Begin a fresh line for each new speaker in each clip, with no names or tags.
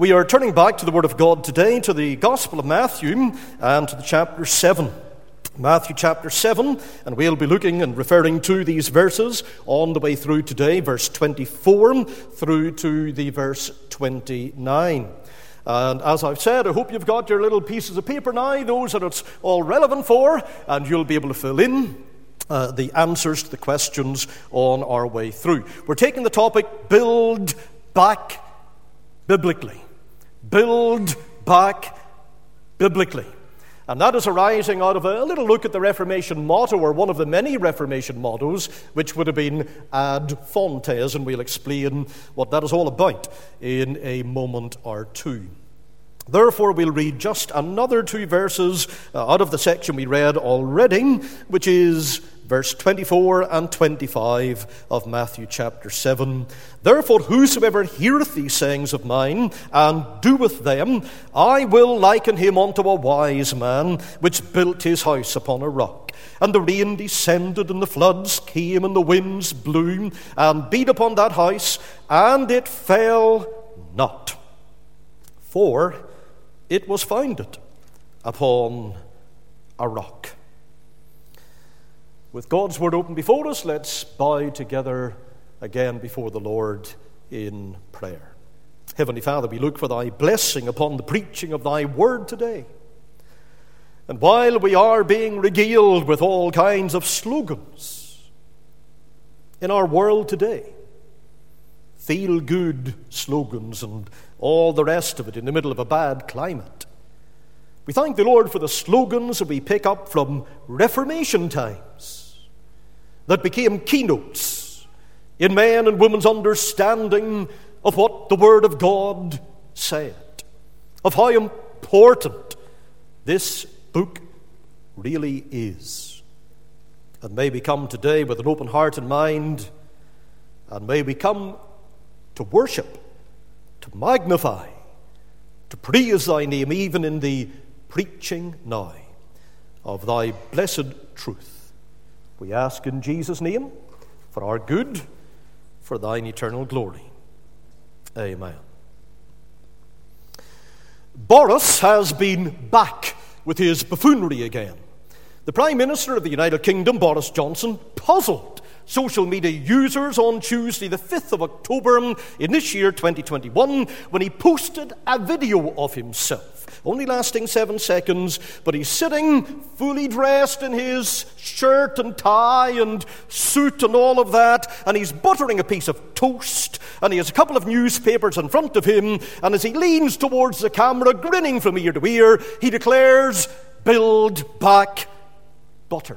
We are turning back to the Word of God today, to the Gospel of Matthew and to the chapter 7. Matthew chapter 7, and we'll be looking and referring to these verses on the way through today, verse 24 through to the verse 29. And as I've said, I hope you've got your little pieces of paper now, those that it's all relevant for, and you'll be able to fill in the answers to the questions on our way through. We're taking the topic, Build Back Biblically. Build back biblically. And that is arising out of a little look at the Reformation motto, or one of the many Reformation mottos, which would have been Ad Fontes, and we'll explain what that is all about in a moment or two. Therefore, we'll read just another two verses out of the section we read already, which is verse 24 and 25 of Matthew chapter 7. Therefore, whosoever heareth these sayings of mine, and doeth them, I will liken him unto a wise man, which built his house upon a rock. And the rain descended, and the floods came, and the winds blew, and beat upon that house, and it fell not. For it was founded upon a rock. With God's word open before us, let's bow together again before the Lord in prayer. Heavenly Father, we look for thy blessing upon the preaching of thy word today. And while we are being regaled with all kinds of slogans in our world today, feel-good slogans and all the rest of it in the middle of a bad climate, we thank the Lord for the slogans that we pick up from Reformation times that became keynotes in man and woman's understanding of what the Word of God said, of how important this book really is. And may we come today with an open heart and mind, and may we come to worship, to magnify, to praise thy name, even in the preaching now of thy blessed truth. We ask in Jesus' name, for our good, for thine eternal glory. Amen. Boris has been back with his buffoonery again. The Prime Minister of the United Kingdom, Boris Johnson, puzzled social media users on Tuesday, the 5th of October in this year, 2021, when he posted a video of himself, only lasting 7 seconds, but he's sitting fully dressed in his shirt and tie and suit and all of that, and he's buttering a piece of toast, and he has a couple of newspapers in front of him, and as he leans towards the camera, grinning from ear to ear, he declares, "Build back butter."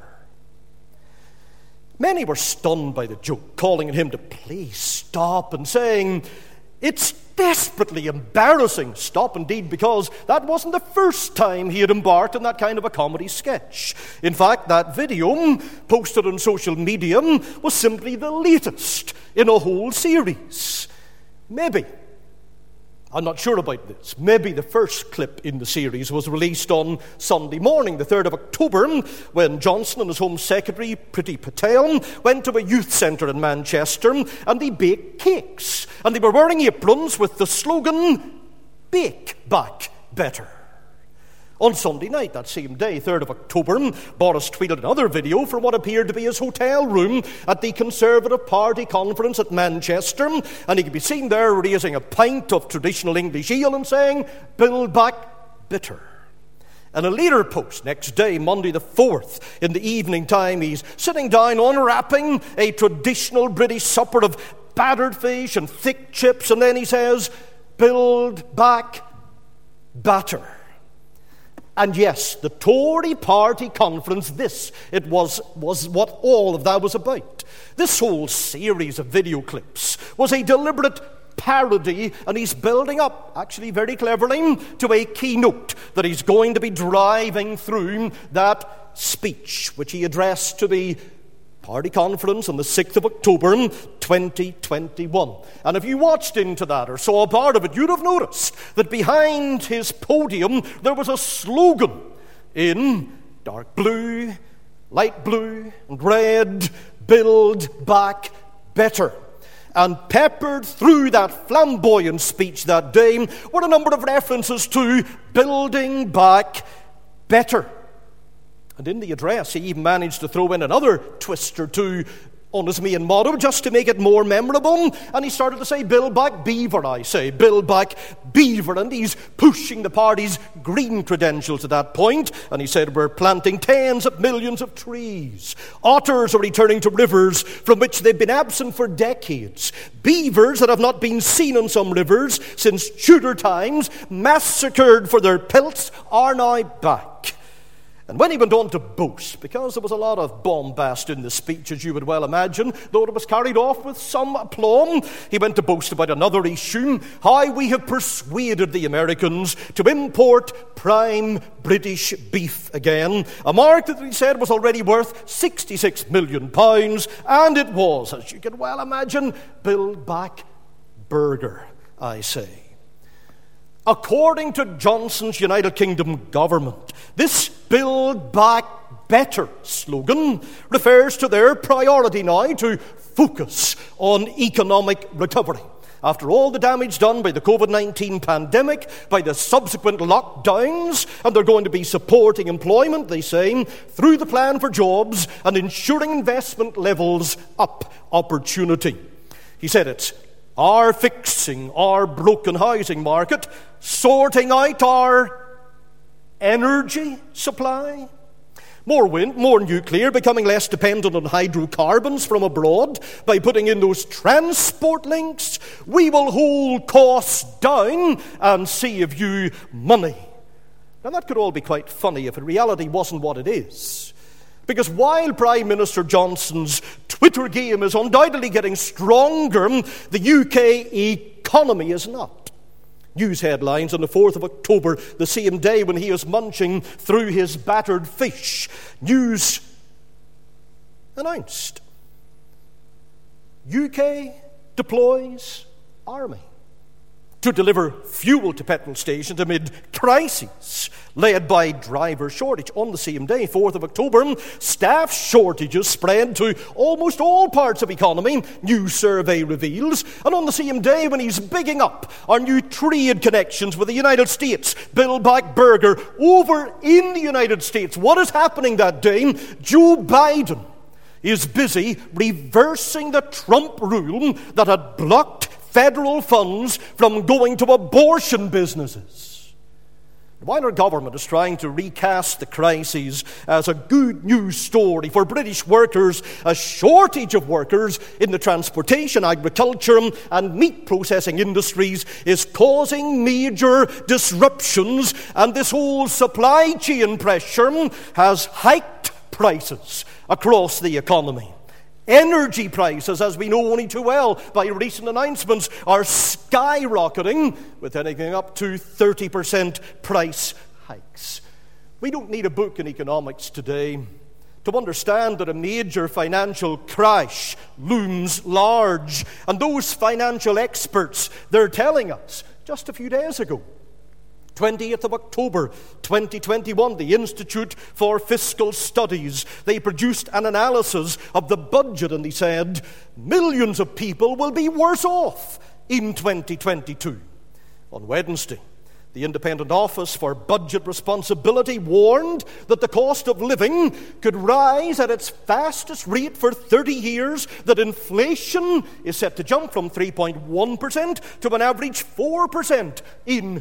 Many were stunned by the joke, calling on him to please stop and saying, "It's desperately embarrassing." Stop indeed, because that wasn't the first time he had embarked on that kind of a comedy sketch. In fact, that video posted on social media was simply the latest in a whole series. Maybe, I'm not sure about this, maybe the first clip in the series was released on Sunday morning, the 3rd of October, when Johnson and his Home Secretary, Priti Patel, went to a youth centre in Manchester, and they baked cakes. And they were wearing aprons with the slogan, "Bake Back Better." On Sunday night, that same day, 3rd of October, Boris tweeted another video from what appeared to be his hotel room at the Conservative Party conference at Manchester, and he could be seen there raising a pint of traditional English ale and saying, "Build back bitter." And a later post, next day, Monday the 4th, in the evening time, he's sitting down unwrapping a traditional British supper of battered fish and thick chips, and then he says, "Build back batter." And yes, the Tory party conference, it was what all of that was about. This whole series of video clips was a deliberate parody, and he's building up, actually very cleverly, to a keynote that he's going to be driving through that speech, which he addressed to the party conference on the 6th of October 2021. And if you watched into that or saw a part of it, you'd have noticed that behind his podium there was a slogan in dark blue, light blue, and red, "Build Back Better." And peppered through that flamboyant speech that day were a number of references to building back better. And in the address, he even managed to throw in another twist or two on his main motto, just to make it more memorable. And he started to say, build back Beaver, I say, build back Beaver. And he's pushing the party's green credentials at that point. And he said, we're planting tens of millions of trees. Otters are returning to rivers from which they've been absent for decades. Beavers that have not been seen on some rivers since Tudor times, massacred for their pelts, are now back. And when he went on to boast, because there was a lot of bombast in the speech, as you would well imagine, though it was carried off with some aplomb, he went to boast about another issue, how we have persuaded the Americans to import prime British beef again, a market that he said was already worth £66 million, and it was, as you can well imagine, build back burger, I say. According to Johnson's United Kingdom government, this Build Back Better slogan refers to their priority now to focus on economic recovery. After all the damage done by the COVID-19 pandemic, by the subsequent lockdowns, and they're going to be supporting employment, they say, through the plan for jobs and ensuring investment levels up opportunity. He said it's our fixing our broken housing market, sorting out our energy supply, more wind, more nuclear, becoming less dependent on hydrocarbons from abroad by putting in those transport links. We will hold costs down and save you money. Now that could all be quite funny if in reality wasn't what it is. Because while Prime Minister Johnson's Twitter game is undoubtedly getting stronger, the UK economy is not. News headlines on the 4th of October, the same day when he is munching through his battered fish. News announced. UK deploys army to deliver fuel to petrol stations amid crises led by driver shortage. On the same day, 4th of October, staff shortages spread to almost all parts of economy, new survey reveals. And on the same day, when he's bigging up our new trade connections with the United States, Build Back Burger, over in the United States, what is happening that day? Joe Biden is busy reversing the Trump rule that had blocked federal funds from going to abortion businesses. While our government is trying to recast the crises as a good news story for British workers, a shortage of workers in the transportation, agriculture, and meat processing industries is causing major disruptions, and this whole supply chain pressure has hiked prices across the economy. Energy prices, as we know only too well by recent announcements, are skyrocketing, with anything up to 30% price hikes. We don't need a book in economics today to understand that a major financial crash looms large. And those financial experts, they're telling us just a few days ago, 20th of October 2021, the Institute for Fiscal Studies, they produced an analysis of the budget, and they said millions of people will be worse off in 2022. On Wednesday, the Independent Office for Budget Responsibility warned that the cost of living could rise at its fastest rate for 30 years, that inflation is set to jump from 3.1% to an average 4% in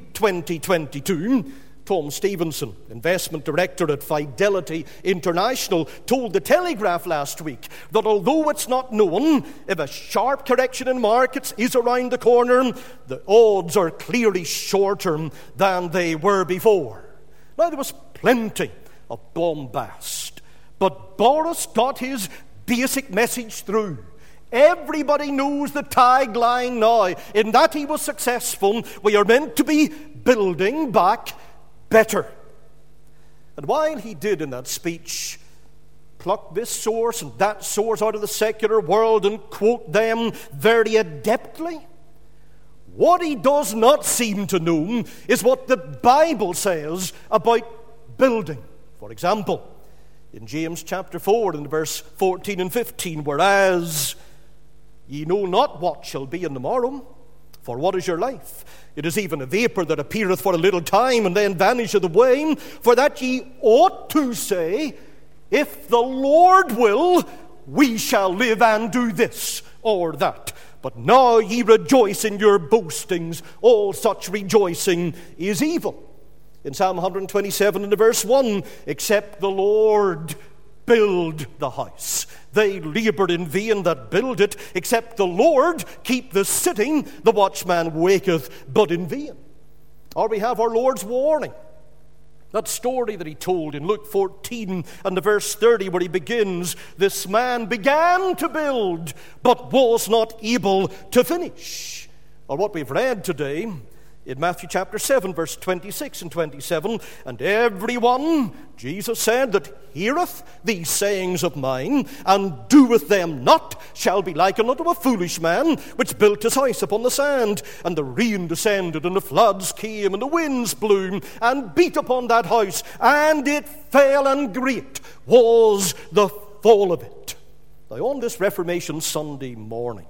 2022. Tom Stevenson, investment director at Fidelity International, told the Telegraph last week that although it's not known if a sharp correction in markets is around the corner, the odds are clearly shorter than they were before. Now, there was plenty of bombast, but Boris got his basic message through. Everybody knows the tagline now. In that he was successful. We are meant to be building back better. And while he did in that speech pluck this source and that source out of the secular world and quote them very adeptly, what he does not seem to know is what the Bible says about building. For example, in James chapter 4 and verse 14 and 15, whereas Ye know not what shall be in the morrow. For what is your life? It is even a vapor that appeareth for a little time, and then vanisheth away. For that ye ought to say, If the Lord will, we shall live and do this or that. But now ye rejoice in your boastings. All such rejoicing is evil. In Psalm 127 and verse 1, except the Lord build the house, they labored in vain that build it. Except the Lord keep the city, the watchman waketh but in vain. Or we have our Lord's warning. That story that he told in Luke 14 and the verse 30, where he begins, this man began to build, but was not able to finish. Or what we've read today in Matthew chapter 7, verse 26 and 27, and everyone, Jesus said, that heareth these sayings of mine, and doeth them not, shall be likened unto a foolish man, which built his house upon the sand. And the rain descended, and the floods came, and the winds blew, and beat upon that house, and it fell, and great was the fall of it. Now, on this Reformation Sunday morning,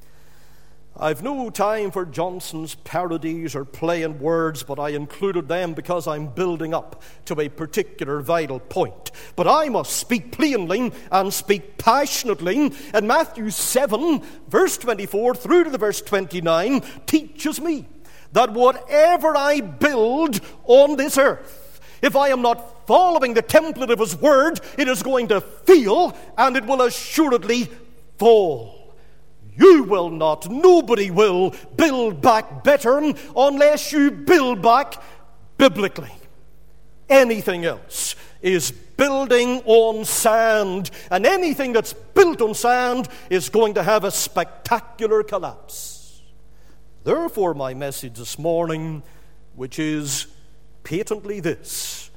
I've no time for Johnson's parodies or playing words, but I included them because I'm building up to a particular vital point. But I must speak plainly and speak passionately. And Matthew 7, verse 24 through to the verse 29 teaches me that whatever I build on this earth, if I am not following the template of his word, it is going to fail, and it will assuredly fall. You will not, nobody will build back better unless you build back biblically. Anything else is building on sand, and anything that's built on sand is going to have a spectacular collapse. Therefore, my message this morning, which is patently this: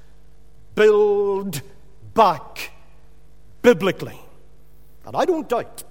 build back biblically. And I don't doubt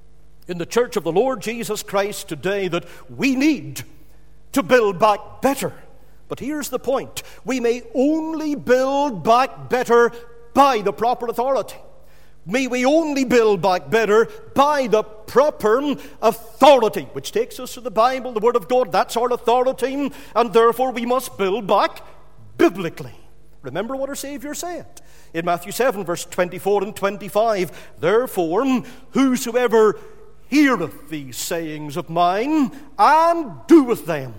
in the church of the Lord Jesus Christ today that we need to build back better. But here's the point: we may only build back better by the proper authority. May we only build back better by the proper authority, which takes us to the Bible, the Word of God. That's our authority, and therefore we must build back biblically. Remember what our Savior said in Matthew 7, verse 24 and 25. Therefore, whosoever heareth these sayings of mine, and doeth them,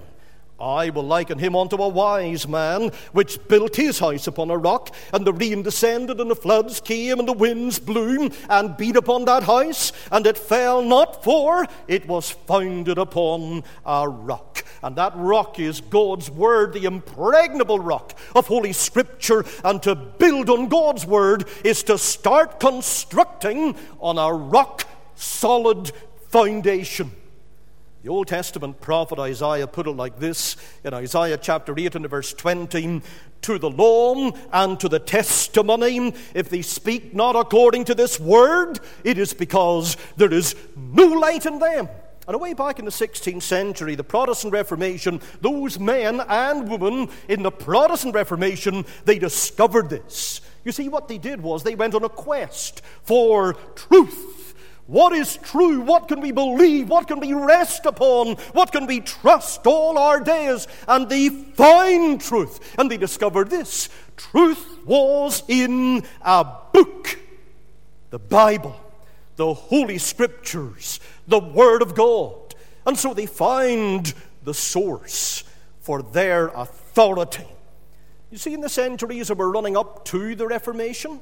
I will liken him unto a wise man, which built his house upon a rock, and the rain descended, and the floods came, and the winds blew, and beat upon that house, and it fell not, for it was founded upon a rock. And that rock is God's Word, the impregnable rock of Holy Scripture. And to build on God's Word is to start constructing on a rock-solid foundation. The Old Testament prophet Isaiah put it like this in Isaiah chapter 8 and verse 20: To the law and to the testimony, if they speak not according to this word, it is because there is no light in them. And away back in the 16th century, the Protestant Reformation, those men and women in the Protestant Reformation, they discovered this. You see, what they did was they went on a quest for truth. What is true? What can we believe? What can we rest upon? What can we trust all our days? And they found truth. And they discovered this: truth was in a book, the Bible, the Holy Scriptures, the Word of God. And so they found the source for their authority. You see, in the centuries that were running up to the Reformation,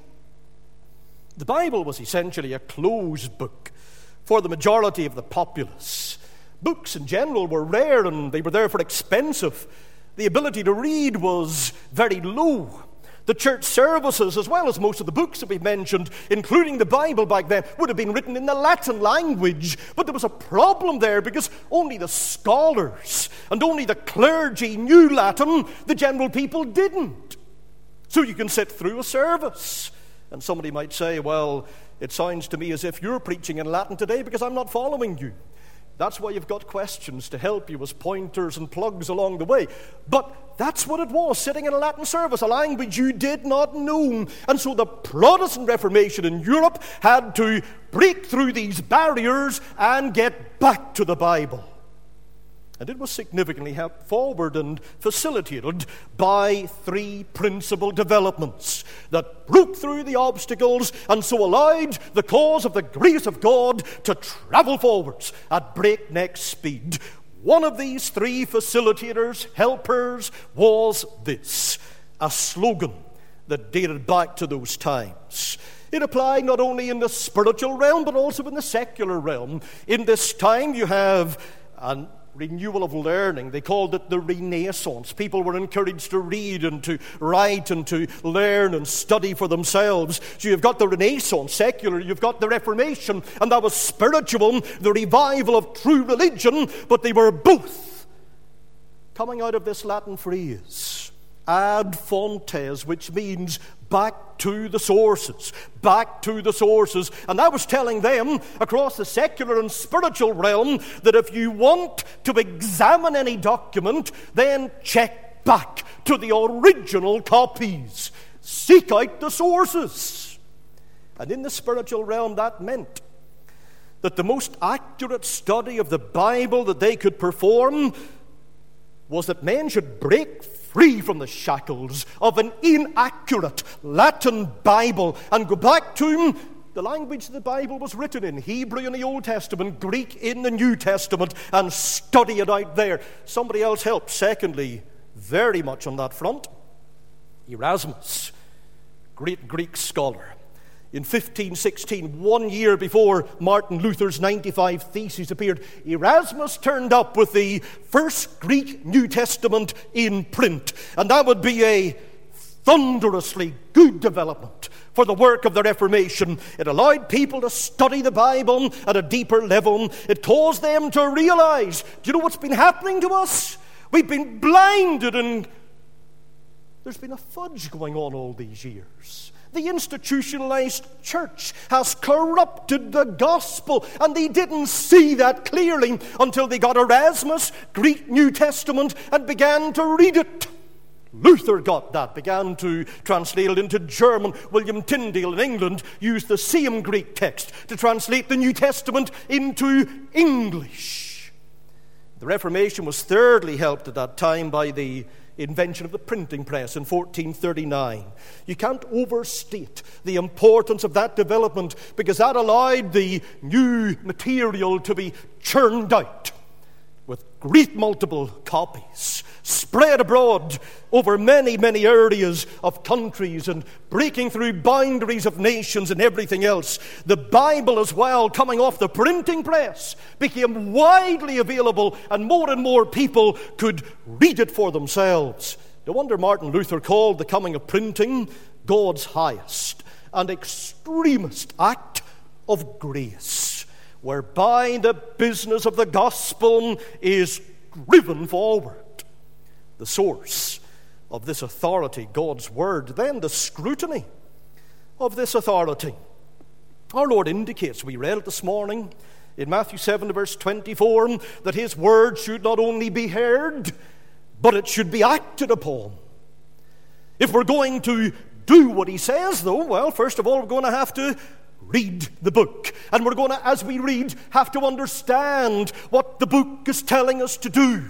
the Bible was essentially a closed book for the majority of the populace. Books in general were rare, and they were therefore expensive. The ability to read was very low. The church services, as well as most of the books that we've mentioned, including the Bible back then, would have been written in the Latin language. But there was a problem there, because only the scholars and only the clergy knew Latin. The general people didn't. So you can sit through a service, and somebody might say, well, it sounds to me as if you're preaching in Latin today because I'm not following you. That's why you've got questions to help you as pointers and plugs along the way. But that's what it was, sitting in a Latin service, a language you did not know. And so the Protestant Reformation in Europe had to break through these barriers and get back to the Bible. And it was significantly helped forward and facilitated by three principal developments that broke through the obstacles and so allowed the cause of the grace of God to travel forwards at breakneck speed. One of these three facilitators, helpers, was this: a slogan that dated back to those times. It applied not only in the spiritual realm, but also in the secular realm. In this time, you have an renewal of learning. They called it the Renaissance. People were encouraged to read and to write and to learn and study for themselves. So you've got the Renaissance, secular, you've got the Reformation, and that was spiritual, the revival of true religion, but they were both coming out of this Latin phrase, ad fontes, which means back to the sources, back to the sources. And I was telling them across the secular and spiritual realm that if you want to examine any document, then check back to the original copies. Seek out the sources. And in the spiritual realm, that meant that the most accurate study of the Bible that they could perform was that men should break free from the shackles of an inaccurate Latin Bible and go back to the language the Bible was written in, Hebrew in the Old Testament, Greek in the New Testament, and study it out there. Somebody else helped, secondly, very much on that front. Erasmus, great Greek scholar. In 1516, 1 year before Martin Luther's 95 Theses appeared, Erasmus turned up with the first Greek New Testament in print. And that would be a thunderously good development for the work of the Reformation. It allowed people to study the Bible at a deeper level. It caused them to realize, do you know what's been happening to us? We've been blinded, and there's been a fudge going on all these years. The institutionalized church has corrupted the gospel, and they didn't see that clearly until they got Erasmus, Greek New Testament, and began to read it. Luther got that, began to translate it into German. William Tyndale in England used the same Greek text to translate the New Testament into English. The Reformation was thirdly helped at that time by the invention of the printing press in 1439. You can't overstate the importance of that development, because that allowed the new material to be churned out with great multiple copies, spread abroad over many, many areas of countries and breaking through boundaries of nations and everything else. The Bible as well, coming off the printing press, became widely available, and more people could read it for themselves. No wonder Martin Luther called the coming of printing God's highest and extremest act of grace, whereby the business of the gospel is driven forward. The source of this authority, God's word, then the scrutiny of this authority. Our Lord indicates, we read it this morning in Matthew 7 verse 24, that his word should not only be heard, but it should be acted upon. If we're going to do what he says, though, well, first of all, we're going to have to read the book. And we're going to, as we read, have to understand what the book is telling us to do.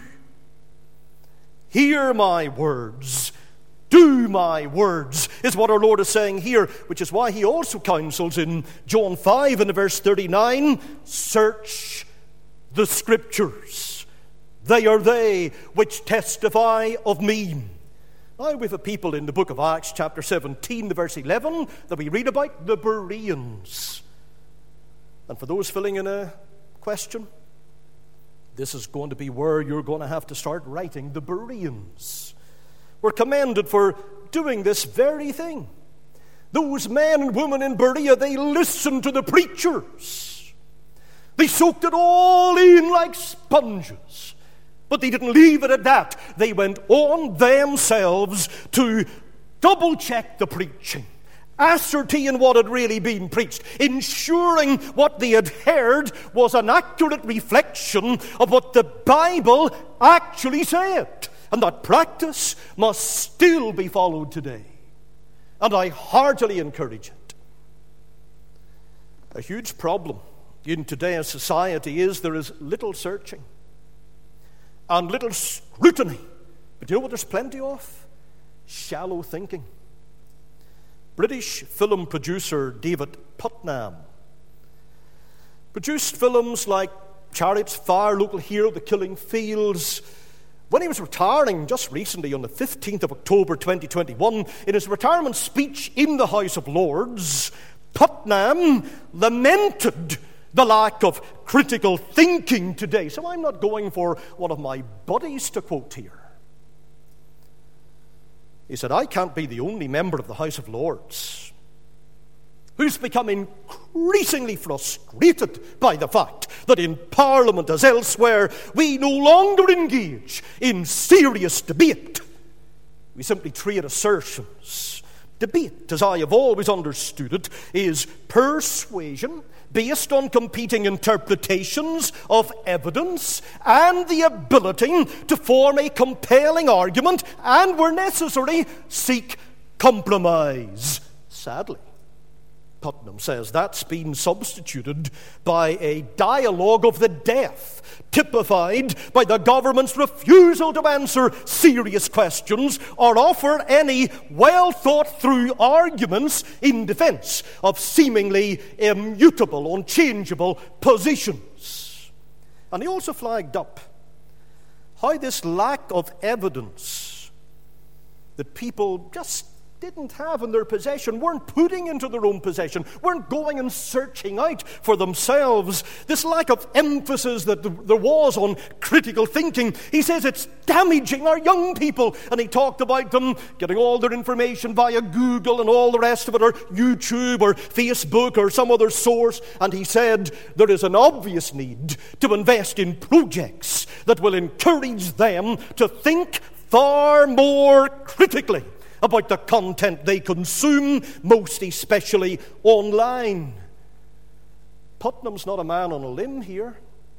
Hear my words, do my words, is what our Lord is saying here, which is why he also counsels in John 5 and verse 39, search the Scriptures. They are they which testify of me. Now we have a people in the book of Acts chapter 17, the verse 11, that we read about, the Bereans. And for those filling in a question, this is going to be where you're going to have to start writing. The Bereans were commended for doing this very thing. Those men and women in Berea, they listened to the preachers. They soaked it all in like sponges. But they didn't leave it at that. They went on themselves to double-check the preaching ascertain what had really been preached, ensuring what they had heard was an accurate reflection of what the Bible actually said. And that practice must still be followed today. And I heartily encourage it. A huge problem in today's society is there is little searching and little scrutiny. But you know what there's plenty of? Shallow thinking. British film producer David Putnam produced films like Chariots of Fire, Local Hero, The Killing Fields. When he was retiring just recently on the 15th of October 2021, in his retirement speech in the House of Lords, Putnam lamented the lack of critical thinking today. So I'm not going for one of my buddies to quote here. He said, I can't be the only member of the House of Lords who's become increasingly frustrated by the fact that in Parliament as elsewhere, we no longer engage in serious debate. We simply trade assertions. Debate, as I have always understood it, is persuasion based on competing interpretations of evidence and the ability to form a compelling argument and, where necessary, seek compromise. Sadly, Putnam says that's been substituted by a dialogue of the deaf, typified by the government's refusal to answer serious questions or offer any well-thought-through arguments in defense of seemingly immutable, unchangeable positions. And he also flagged up how this lack of evidence that people just didn't have in their possession, weren't putting into their own possession, weren't going and searching out for themselves. This lack of emphasis that there was on critical thinking, he says it's damaging our young people. And he talked about them getting all their information via Google and all the rest of it, or YouTube or Facebook or some other source. And he said there is an obvious need to invest in projects that will encourage them to think far more critically about the content they consume, most especially online. Putnam's not a man on a limb here.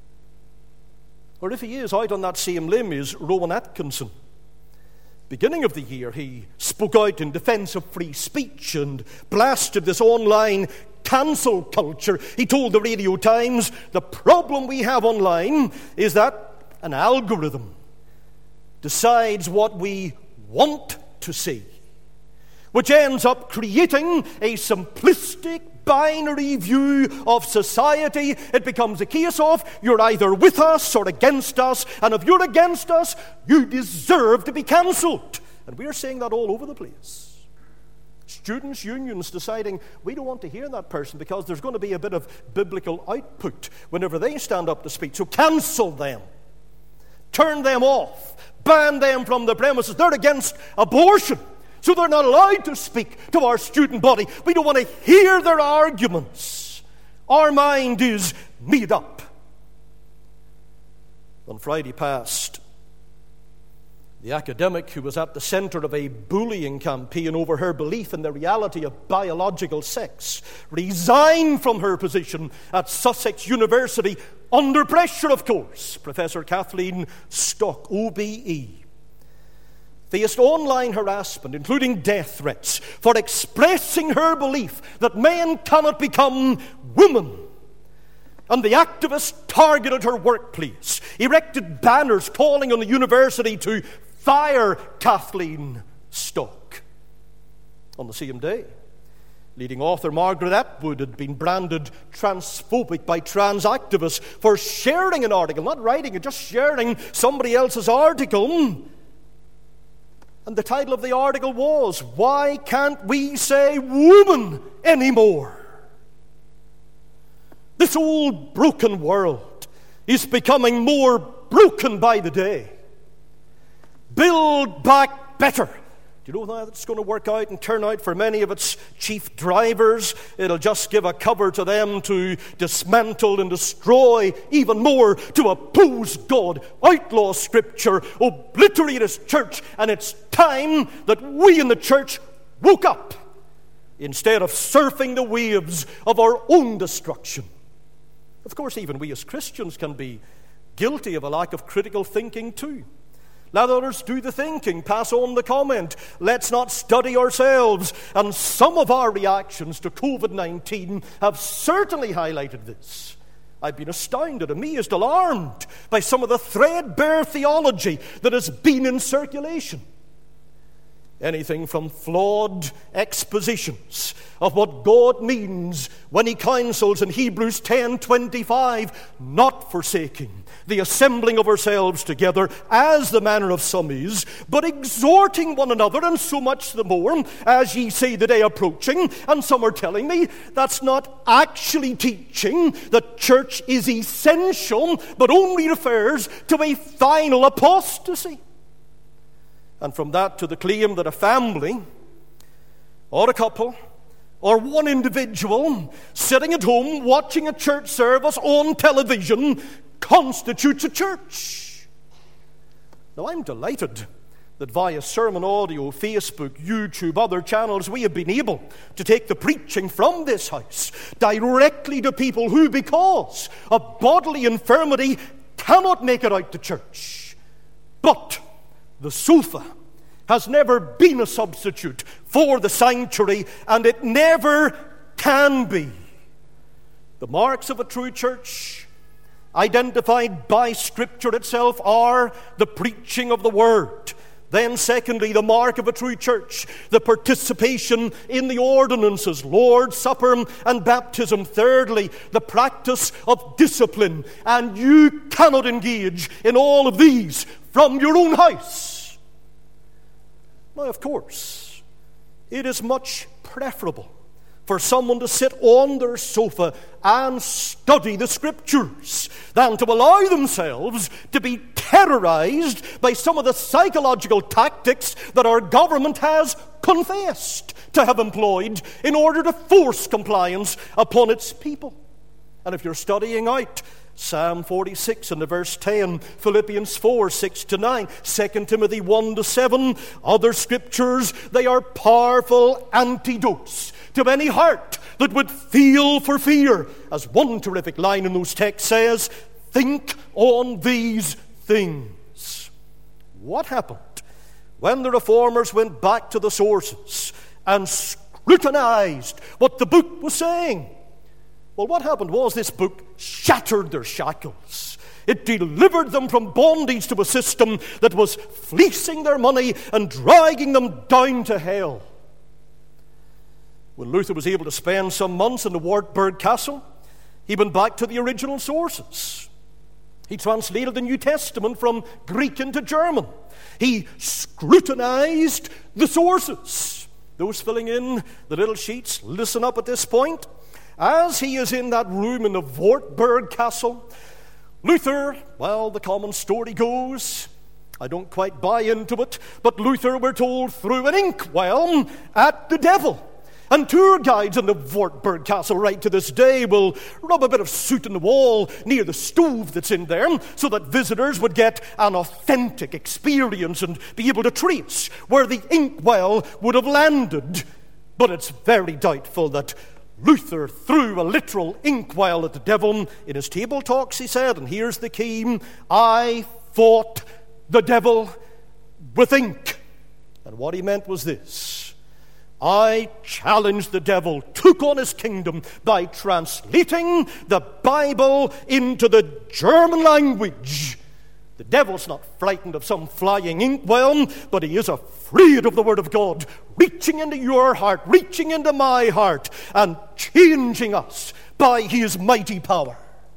Or if he is, out on that same limb is Rowan Atkinson. Beginning of the year, he spoke out in defense of free speech and blasted this online cancel culture. He told the Radio Times, the problem we have online is that an algorithm decides what we want to see, which ends up creating a simplistic, binary view of society. It becomes a case of you're either with us or against us, and if you're against us, you deserve to be cancelled. And we're seeing that all over the place. Students' unions deciding we don't want to hear that person because there's going to be a bit of biblical output whenever they stand up to speak. So cancel them. Turn them off. Ban them from the premises. They're against abortion, so they're not allowed to speak to our student body. We don't want to hear their arguments. Our mind is made up. On Friday past, the academic who was at the center of a bullying campaign over her belief in the reality of biological sex resigned from her position at Sussex University under pressure, of course. Professor Kathleen Stock, OBE, faced online harassment, including death threats, for expressing her belief that men cannot become women. And the activists targeted her workplace, erected banners calling on the university to fire Kathleen Stock. On the same day, leading author Margaret Atwood had been branded transphobic by trans activists for sharing an article, not writing it, just sharing somebody else's article. And the title of the article was, "Why Can't We Say Woman Anymore?" This old broken world is becoming more broken by the day. Build back better. Do you know how that's going to work out and turn out for many of its chief drivers? It'll just give a cover to them to dismantle and destroy even more, to oppose God, outlaw Scripture, obliterate His church. And it's time that we in the church woke up instead of surfing the waves of our own destruction. Of course, even we as Christians can be guilty of a lack of critical thinking too. Let others do the thinking, pass on the comment. Let's not study ourselves. And some of our reactions to COVID-19 have certainly highlighted this. I've been astounded, amazed, alarmed by some of the threadbare theology that has been in circulation. Anything from flawed expositions of what God means when He counsels in Hebrews 10:25, not forsaking the assembling of ourselves together, as the manner of some is, but exhorting one another, and so much the more, as ye see the day approaching. And some are telling me that's not actually teaching that church is essential, but only refers to a final apostasy. And from that to the claim that a family, or a couple, or one individual sitting at home watching a church service on television constitutes a church. Now, I'm delighted that via sermon audio, Facebook, YouTube, other channels, we have been able to take the preaching from this house directly to people who, because of bodily infirmity, cannot make it out to church. But the sofa has never been a substitute for the sanctuary, and it never can be. The marks of a true church, identified by Scripture itself, are the preaching of the Word. Then secondly, the mark of a true church, the participation in the ordinances, Lord's Supper and baptism. Thirdly, the practice of discipline. And you cannot engage in all of these from your own house. Now, of course, it is much preferable for someone to sit on their sofa and study the Scriptures than to allow themselves to be terrorized by some of the psychological tactics that our government has confessed to have employed in order to force compliance upon its people. And if you're studying out Psalm 46 and verse 10, Philippians 4, 6-9, 2 Timothy 1-7, other Scriptures, they are powerful antidotes to any heart that would feel for fear. As one terrific line in those texts says, think on these things. What happened when the Reformers went back to the sources and scrutinized what the book was saying? Well, what happened was this book shattered their shackles. It delivered them from bondage to a system that was fleecing their money and dragging them down to hell. When Luther was able to spend some months in the Wartburg Castle, he went back to the original sources. He translated the New Testament from Greek into German. He scrutinized the sources. Those filling in the little sheets, listen up at this point. As he is in that room in the Wartburg Castle, Luther, well, the common story goes, I don't quite buy into it, but Luther, we're told, threw an inkwell at the devil. And tour guides in the Wartburg Castle right to this day will rub a bit of soot in the wall near the stove that's in there so that visitors would get an authentic experience and be able to trace where the inkwell would have landed. But it's very doubtful that Luther threw a literal inkwell at the devil. In his table talks, he said, and here's the key, I fought the devil with ink. And what he meant was this: I challenged the devil, took on his kingdom by translating the Bible into the German language. The devil's not frightened of some flying inkwell, but he is afraid of the Word of God reaching into your heart, reaching into my heart, and changing us by His mighty power.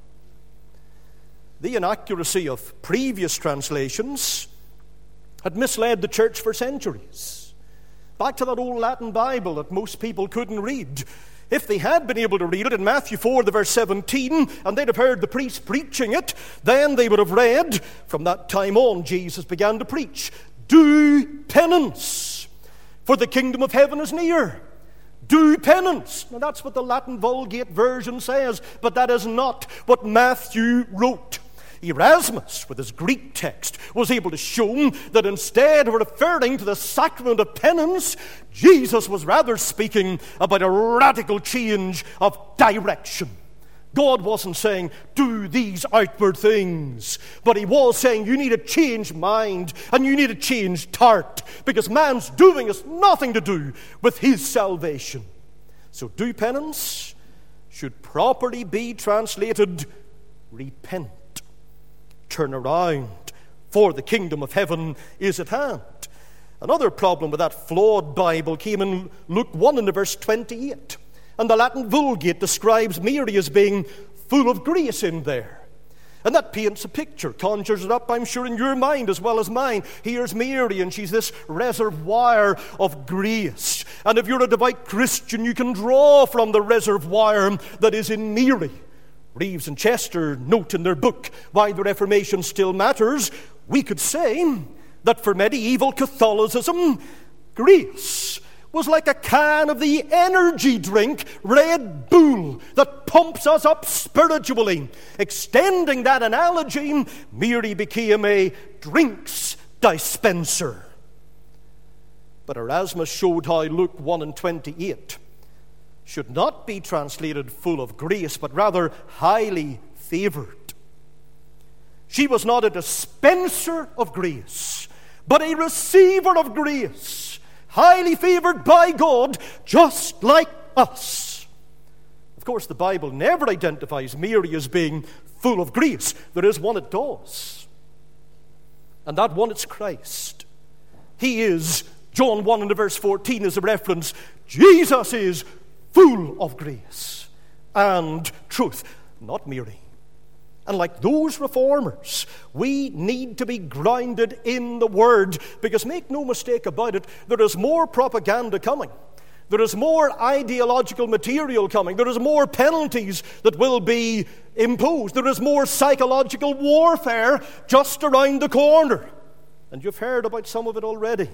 The inaccuracy of previous translations had misled the church for centuries. Back to that old Latin Bible that most people couldn't read. If they had been able to read it in Matthew 4, the verse 17, and they'd have heard the priest preaching it, then they would have read, from that time on, Jesus began to preach, do penance, for the kingdom of heaven is near. Do penance. Now that's what the Latin Vulgate version says, but that is not what Matthew wrote. Erasmus, with his Greek text, was able to show that instead of referring to the sacrament of penance, Jesus was rather speaking about a radical change of direction. God wasn't saying, do these outward things, but he was saying, you need to change mind and you need to change heart, because man's doing has nothing to do with his salvation. So do penance should properly be translated repent. Turn around, for the kingdom of heaven is at hand. Another problem with that flawed Bible came in Luke 1 and verse 28. And the Latin Vulgate describes Mary as being full of grace in there. And that paints a picture, conjures it up, I'm sure, in your mind as well as mine. Here's Mary, and she's this reservoir of grace. And if you're a devout Christian, you can draw from the reservoir that is in Mary. Reeves and Chester note in their book, Why the Reformation Still Matters, we could say that for medieval Catholicism, grace was like a can of the energy drink Red Bull that pumps us up spiritually. Extending that analogy, Mary became a drinks dispenser. But Erasmus showed how Luke 1 and 28 should not be translated full of grace, but rather highly favored. She was not a dispenser of grace, but a receiver of grace, highly favored by God, just like us. Of course, the Bible never identifies Mary as being full of grace. There is one it does. And that one is Christ. He is, John 1 and verse 14 is a reference, Jesus is full of grace and truth, not Mary. And like those reformers, we need to be grounded in the Word, because make no mistake about it, there is more propaganda coming. There is more ideological material coming. There is more penalties that will be imposed. There is more psychological warfare just around the corner. And you've heard about some of it already.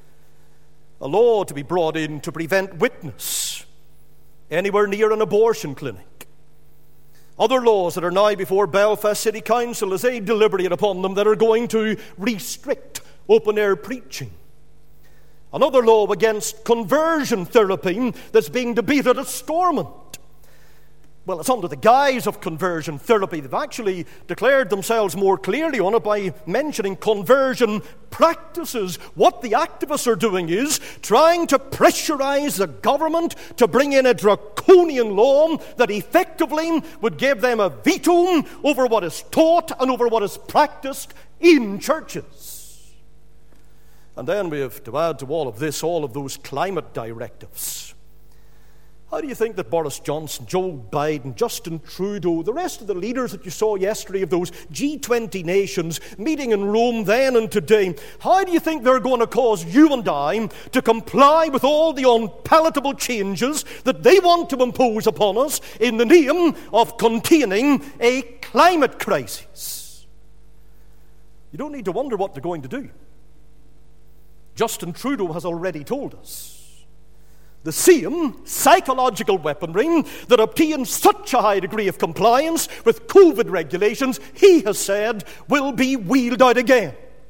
A law to be brought in to prevent witness anywhere near an abortion clinic. Other laws that are now before Belfast City Council as they deliberate upon them that are going to restrict open-air preaching. Another law against conversion therapy that's being debated at Stormont. Well, it's under the guise of conversion therapy. They've actually declared themselves more clearly on it by mentioning conversion practices. What the activists are doing is trying to pressurize the government to bring in a draconian law that effectively would give them a veto over what is taught and over what is practiced in churches. And then we have to add to all of this, all of those climate directives. How do you think that Boris Johnson, Joe Biden, Justin Trudeau, the rest of the leaders that you saw yesterday of those G20 nations meeting in Rome then and today, how do you think they're going to cause you and I to comply with all the unpalatable changes that they want to impose upon us in the name of containing a climate crisis? You don't need to wonder what they're going to do. Justin Trudeau has already told us. The same psychological weaponry that obtained such a high degree of compliance with COVID regulations, he has said, will be wheeled out again.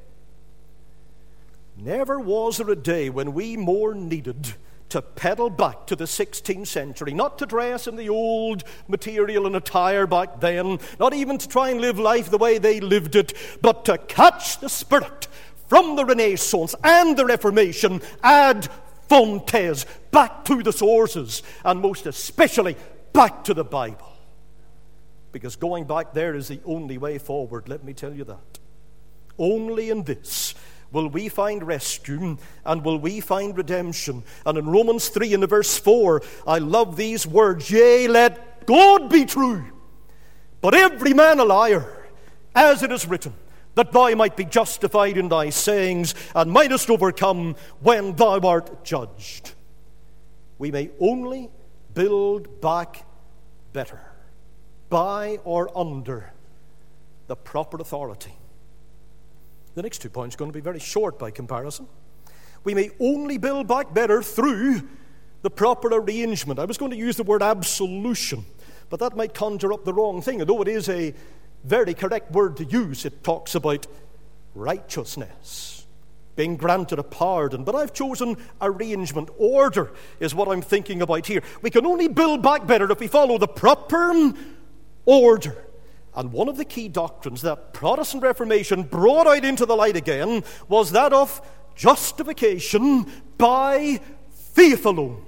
Never was there a day when we more needed to pedal back to the 16th century, not to dress in the old material and attire back then, not even to try and live life the way they lived it, but to catch the spirit from the Renaissance and the Reformation ad fontes, back to the sources, and most especially back to the Bible. Because going back there is the only way forward, let me tell you that. Only in this will we find rescue and will we find redemption. And in Romans 3 and verse 4, I love these words, yea, let God be true, but every man a liar, as it is written, that thou might be justified in thy sayings, and mightest overcome when thou art judged. We may only build back better, by or under the proper authority. The next 2 points are going to be very short by comparison. We may only build back better through the proper arrangement. I was going to use the word absolution, but that might conjure up the wrong thing, although it is a very correct word to use. It talks about righteousness, being granted a pardon. But I've chosen arrangement. Order is what I'm thinking about here. We can only build back better if we follow the proper order. And one of the key doctrines that Protestant Reformation brought out into the light again was that of justification by faith alone,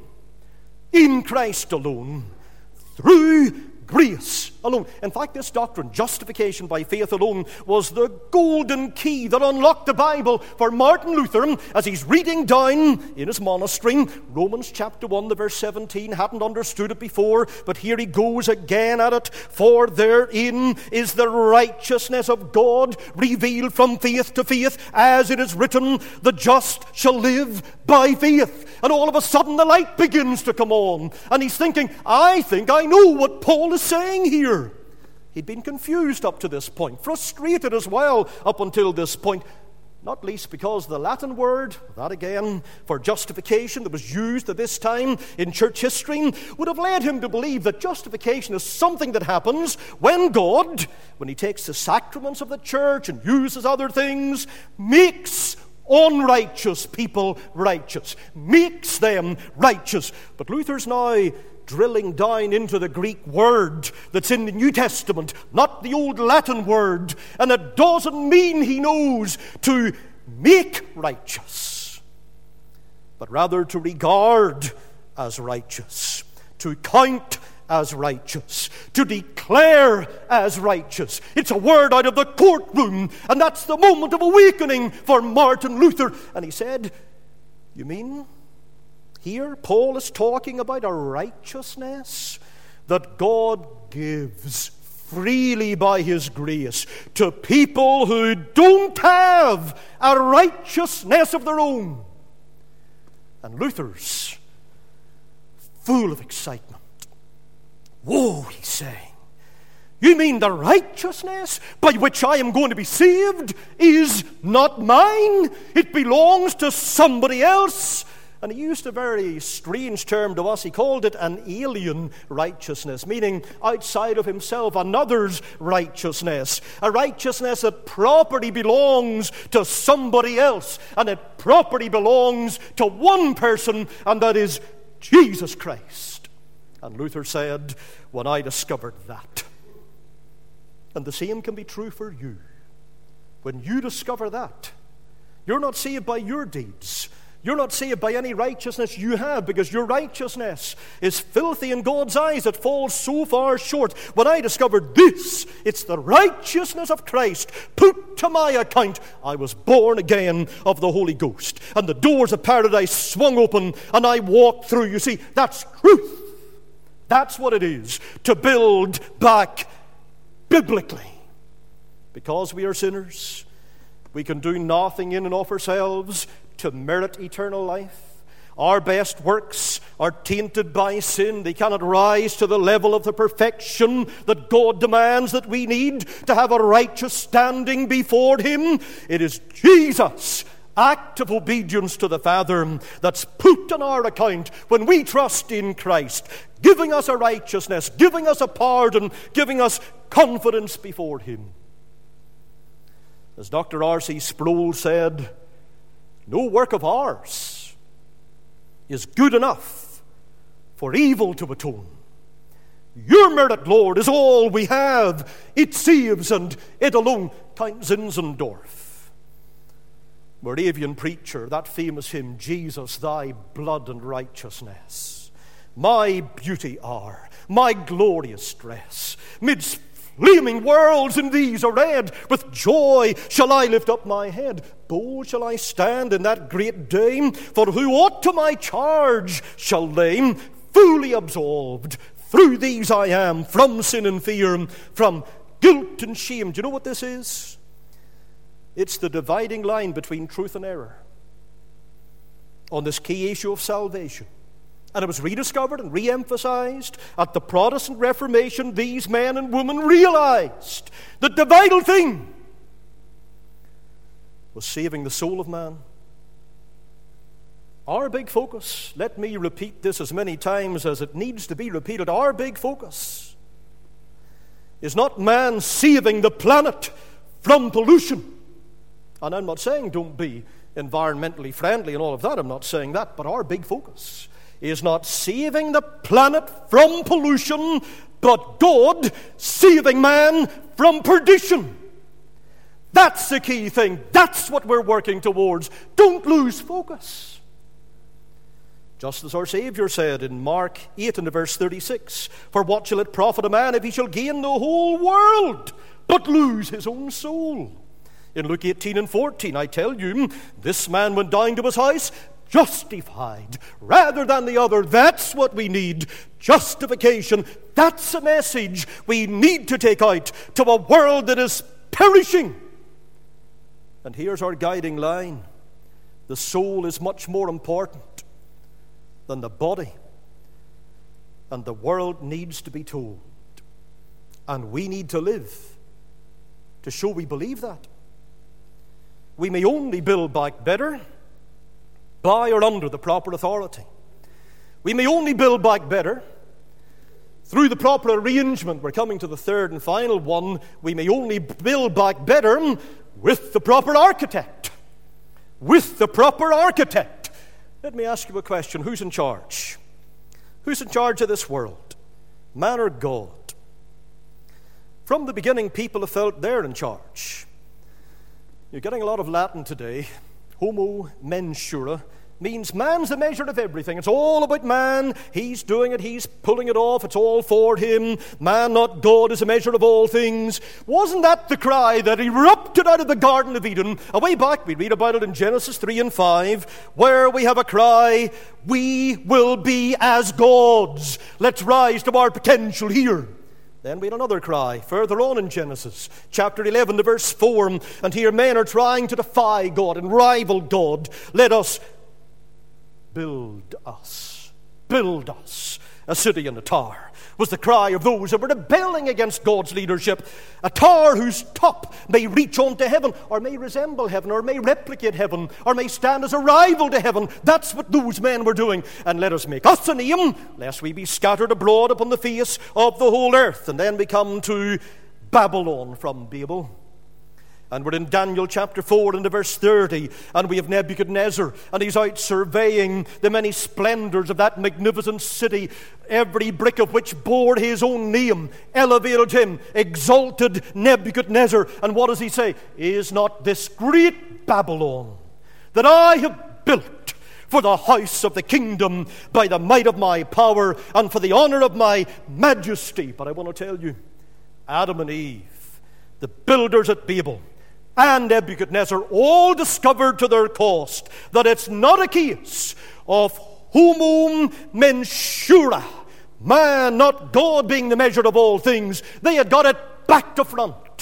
in Christ alone, through grace alone. In fact, this doctrine, justification by faith alone, was the golden key that unlocked the Bible for Martin Luther as he's reading down in his monastery. Romans chapter 1, the verse 17, hadn't understood it before, but here he goes again at it. For therein is the righteousness of God revealed from faith to faith, as it is written, the just shall live by faith. And all of a sudden the light begins to come on. And he's thinking, I think I know what Paul is saying here. He'd been confused up to this point, frustrated as well up until this point, not least because the Latin word, that again, for justification that was used at this time in church history, would have led him to believe that justification is something that happens when God, when he takes the sacraments of the church and uses other things, makes unrighteous people righteous, makes them righteous. But Luther's now drilling down into the Greek word that's in the New Testament, not the old Latin word, and it doesn't mean he knows to make righteous, but rather to regard as righteous, to count as righteous, to declare as righteous. It's a word out of the courtroom, and that's the moment of awakening for Martin Luther. And he said, you mean here Paul is talking about a righteousness that God gives freely by his grace to people who don't have a righteousness of their own? And Luther's full of excitement. Whoa, he's saying, you mean the righteousness by which I am going to be saved is not mine? It belongs to somebody else. And he used a very strange term to us. He called it an alien righteousness, meaning outside of himself, another's righteousness. A righteousness that properly belongs to somebody else. And it properly belongs to one person, and that is Jesus Christ. And Luther said, when I discovered that, and the same can be true for you, when you discover that, you're not saved by your deeds. You're not saved by any righteousness you have, because your righteousness is filthy in God's eyes. It falls so far short. When I discovered this, it's the righteousness of Christ put to my account. I was born again of the Holy Ghost, and the doors of paradise swung open, and I walked through. You see, that's truth. That's what it is to build back biblically. Because we are sinners, we can do nothing in and of ourselves to merit eternal life. Our best works are tainted by sin. They cannot rise to the level of the perfection that God demands that we need to have a righteous standing before Him. It is Jesus' act of obedience to the Father that's put on our account when we trust in Christ, giving us a righteousness, giving us a pardon, giving us confidence before Him. As Dr. R.C. Sproul said, no work of ours is good enough for evil to atone. Your merit, Lord, is all we have. It saves, and it alone. Count Zinzendorf, Moravian preacher, that famous hymn, Jesus, thy blood and righteousness, my beauty are, my glorious dress, midst flaming worlds in these arrayed, with joy shall I lift up my head. Bold shall I stand in that great day, for who aught to my charge shall lay? Fully absolved, through these I am, from sin and fear, from guilt and shame. Do you know what this is? It's the dividing line between truth and error on this key issue of salvation. And it was rediscovered and re-emphasized at the Protestant Reformation. These men and women realized that the vital thing was saving the soul of man. Our big focus, let me repeat this as many times as it needs to be repeated, our big focus is not man saving the planet from pollution. And I'm not saying don't be environmentally friendly and all of that. I'm not saying that. But our big focus is not saving the planet from pollution, but God saving man from perdition. That's the key thing. That's what we're working towards. Don't lose focus. Just as our Savior said in Mark 8 and verse 36, "For what shall it profit a man if he shall gain the whole world, but lose his own soul?" In Luke 18 and 14, I tell you, this man went down to his house justified rather than the other. That's what we need. Justification. That's a message we need to take out to a world that is perishing. And here's our guiding line. The soul is much more important than the body. And the world needs to be told. And we need to live to show we believe that. We may only build back better by or under the proper authority. We may only build back better through the proper arrangement. We're coming to the third and final one. We may only build back better with the proper architect. With the proper architect. Let me ask you a question. Who's in charge? Who's in charge of this world? Man or God? From the beginning, people have felt they're in charge. You're getting a lot of Latin today. Homo mensura means man's the measure of everything. It's all about man. He's doing it. He's pulling it off. It's all for him. Man, not God, is a measure of all things. Wasn't that the cry that erupted out of the Garden of Eden? A way back, we read about it in Genesis 3 and 5, where we have a cry, "We will be as gods. Let's rise to our potential here." Then we had another cry further on in Genesis, chapter 11 to verse 4. And here men are trying to defy God and rival God. "Let us build us a city and a tower," was the cry of those who were rebelling against God's leadership. A tower whose top may reach on to heaven, or may resemble heaven, or may replicate heaven, or may stand as a rival to heaven. That's what those men were doing. "And let us make us a name, lest we be scattered abroad upon the face of the whole earth." And then we come to Babylon from Babel. And we're in Daniel chapter 4 and verse 30. And we have Nebuchadnezzar, and he's out surveying the many splendors of that magnificent city, every brick of which bore his own name, elevated him, exalted Nebuchadnezzar. And what does he say? "Is not this great Babylon that I have built for the house of the kingdom by the might of my power and for the honor of my majesty?" But I want to tell you, Adam and Eve, the builders at Babel, and Nebuchadnezzar all discovered to their cost that it's not a case of homo mensura, man, not God, being the measure of all things. They had got it back to front.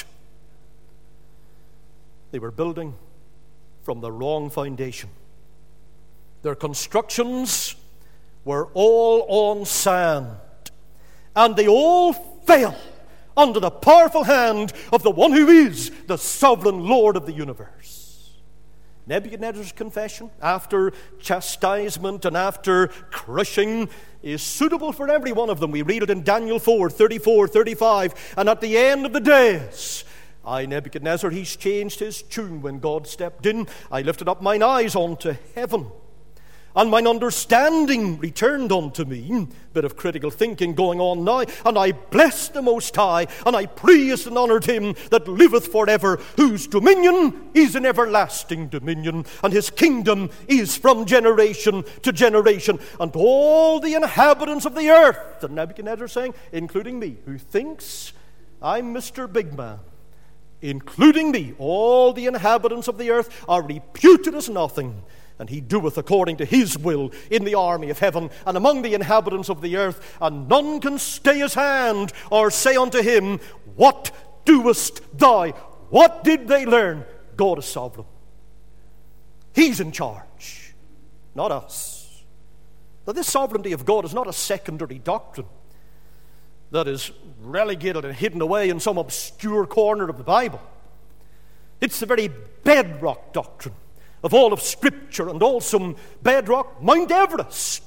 They were building from the wrong foundation. Their constructions were all on sand, and they all fell under the powerful hand of the one who is the sovereign Lord of the universe. Nebuchadnezzar's confession, after chastisement and after crushing, is suitable for every one of them. We read it in Daniel 4, 34, 35. "And at the end of the days, I, Nebuchadnezzar," he's changed his tune when God stepped in, "I lifted up mine eyes unto heaven, and mine understanding returned unto me." Bit of critical thinking going on now. "And I blessed the Most High, and I praised and honored him that liveth forever, whose dominion is an everlasting dominion, and his kingdom is from generation to generation. And all the inhabitants of the earth," and Nebuchadnezzar saying, including me, who thinks I'm Mr. Big Man, including me, "all the inhabitants of the earth are reputed as nothing. And he doeth according to his will in the army of heaven and among the inhabitants of the earth, and none can stay his hand or say unto him, What doest thou?" What did they learn? God is sovereign. He's in charge, not us. Now, this sovereignty of God is not a secondary doctrine that is relegated and hidden away in some obscure corner of the Bible. It's the very bedrock doctrine of all of Scripture, and also bedrock Mount Everest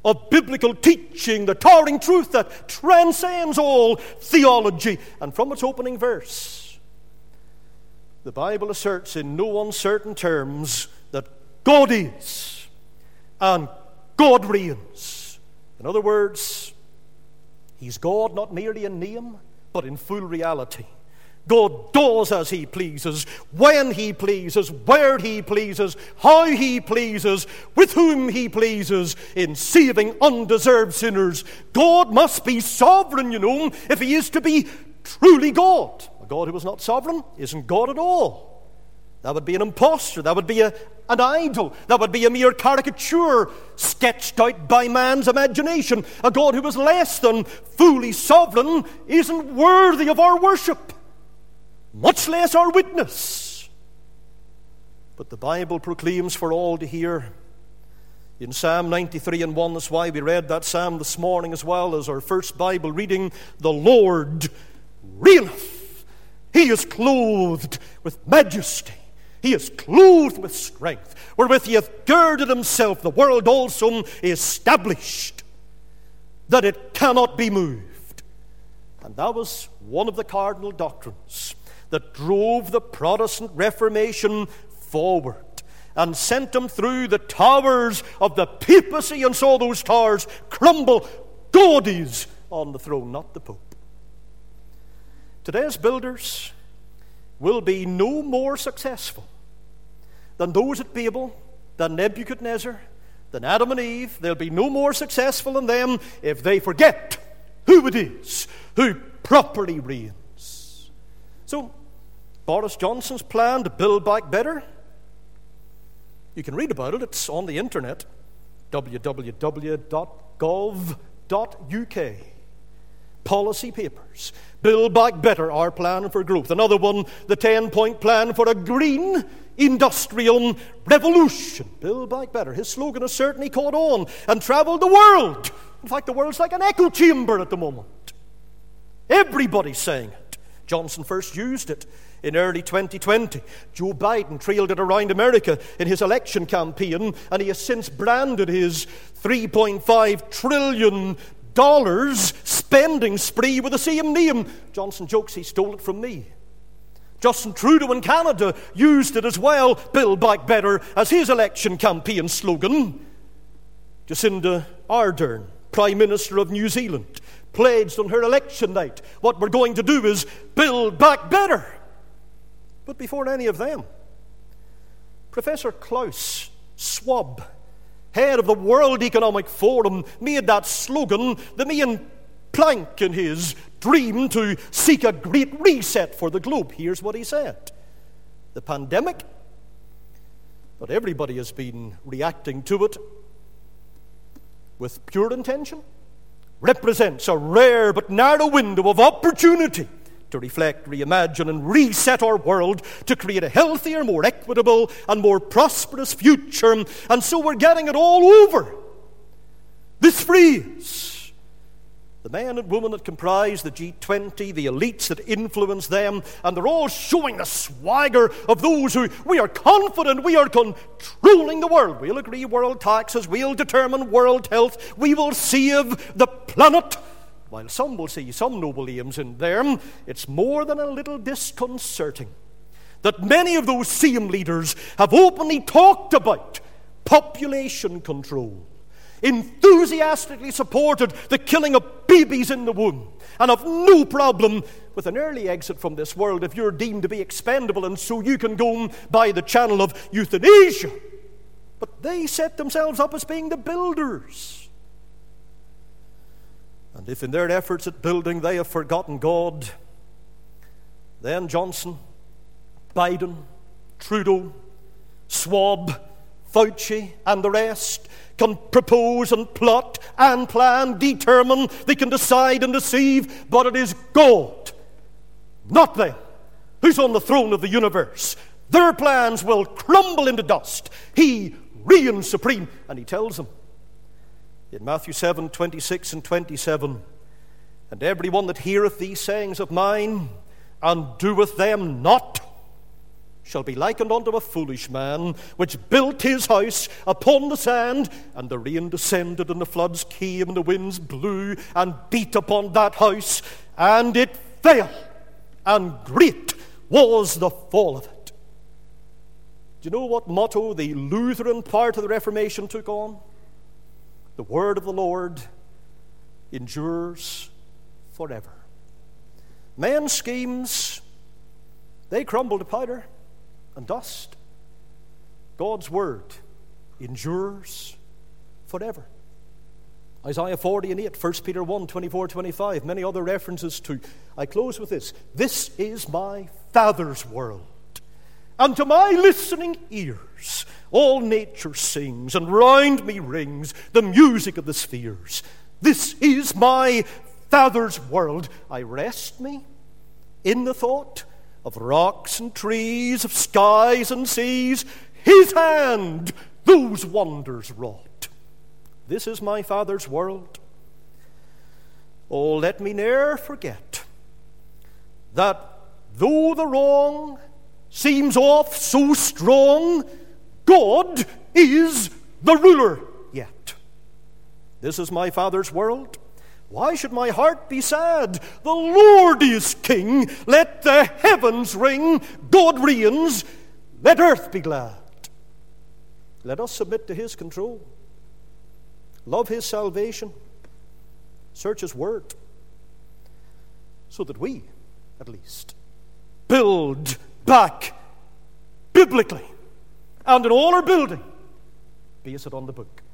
of biblical teaching, the towering truth that transcends all theology. And from its opening verse, the Bible asserts in no uncertain terms that God is and God reigns. In other words, He's God not merely in name, but in full reality. God does as He pleases, when He pleases, where He pleases, how He pleases, with whom He pleases, in saving undeserved sinners. God must be sovereign, if He is to be truly God. A God who is not sovereign isn't God at all. That would be an impostor. That would be an idol. That would be a mere caricature sketched out by man's imagination. A God who is less than fully sovereign isn't worthy of our worship, much less our witness. But the Bible proclaims for all to hear. In Psalm 93:1, that's why we read that psalm this morning as well as our first Bible reading, the Lord reigneth. He is clothed with majesty. He is clothed with strength, wherewith He hath girded Himself. The world also established, that it cannot be moved. And that was one of the cardinal doctrines that drove the Protestant Reformation forward and sent them through the towers of the papacy and saw those towers crumble. God is on the throne, not the Pope. Today's builders will be no more successful than those at Babel, than Nebuchadnezzar, than Adam and Eve. They'll be no more successful than them if they forget who it is who properly reigns. So, Boris Johnson's plan to build back better, you can read about it. It's on the internet, www.gov.uk. Policy papers. Build back better, our plan for growth. Another one, the 10-point plan for a green industrial revolution. Build back better. His slogan has certainly caught on and traveled the world. In fact, the world's like an echo chamber at the moment. Everybody's saying it. Johnson first used it in early 2020. Joe Biden trailed it around America in his election campaign, and he has since branded his $3.5 trillion spending spree with the same name. Johnson jokes he stole it from me. Justin Trudeau in Canada used it as well, Build Back Better, as his election campaign slogan. Jacinda Ardern, Prime Minister of New Zealand, pledged on her election night, what we're going to do is build back better. But before any of them, Professor Klaus Schwab, head of the World Economic Forum, made that slogan the main plank in his dream to seek a great reset for the globe. Here's what he said. The pandemic, but everybody has been reacting to it with pure intention, represents a rare but narrow window of opportunity to reflect, reimagine, and reset our world to create a healthier, more equitable, and more prosperous future. And so we're getting it all over. This phrase, the men and women that comprise the G20, the elites that influence them, and they're all showing the swagger of those who we are confident we are controlling the world. We'll agree world taxes, we'll determine world health, we will save the planet. While some will see some noble aims in them, it's more than a little disconcerting that many of those same leaders have openly talked about population control, enthusiastically supported the killing of babies in the womb, and have no problem with an early exit from this world if you're deemed to be expendable and so you can go by the channel of euthanasia. But they set themselves up as being the builders. And if in their efforts at building they have forgotten God, then Johnson, Biden, Trudeau, Schwab, Fauci, and the rest can propose and plot and plan, determine, they can decide and deceive, but it is God, not them, who's on the throne of the universe. Their plans will crumble into dust. He reigns supreme, and he tells them in Matthew 7:26 and 27, and everyone that heareth these sayings of mine and doeth them not shall be likened unto a foolish man, which built his house upon the sand, and the rain descended, and the floods came, and the winds blew and beat upon that house, and it fell, and great was the fall of it. Do you know what motto the Lutheran part of the Reformation took on? The word of the Lord endures forever. Men's schemes, they crumble to powder and dust. God's word endures forever. Isaiah 40 and 8, 1 Peter 1, 24, 25, many other references to. I close with this. This is my Father's world, and to my listening ears all nature sings, and round me rings the music of the spheres. This is my Father's world. I rest me in the thought of rocks and trees, of skies and seas. His hand those wonders wrought. This is my Father's world. Oh, let me ne'er forget that though the wrong seems oft so strong, God is the ruler yet. This is my Father's world. Why should my heart be sad? The Lord is King. Let the heavens ring. God reigns. Let earth be glad. Let us submit to his control. Love his salvation. Search his word. So that we, at least, build back biblically. And in all our building, base it on the book.